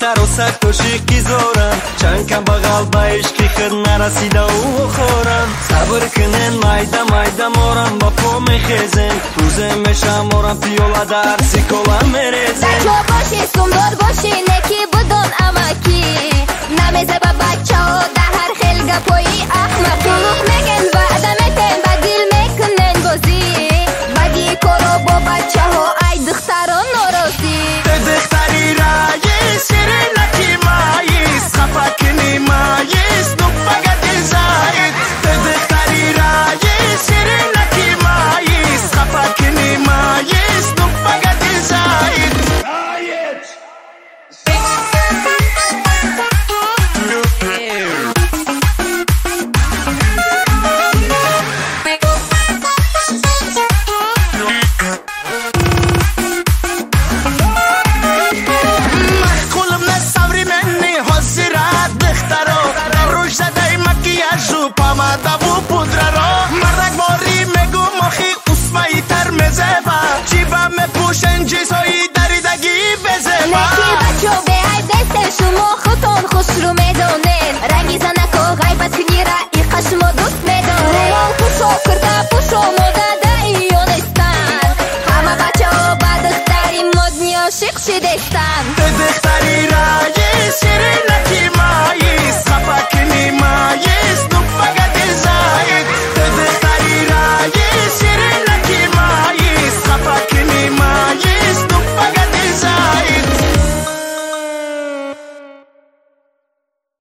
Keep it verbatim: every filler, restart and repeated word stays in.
عروسک عاشقی زورم چند کم بغل با عشقی خود نرسیده او خورم صبر کنن مایده مایده مورم با پا میخیزن روزه میشم مورم پیولا در سیکولا میریزن بچه باشی سومدار باشی نکی بدون اماکی نمیزه با بچه ها در هر خیل گپایی احمق دروغ میگن وعده میتن با دل میکنن بازی بدی کرو با بچه ها ای دختران ناراضی دختری رایس شیرینکی مایس خفا کنی مایس نو بگد زاید دختری رایس شیرینکی مایس خفا کنی مایس نو بگد زاید Pamada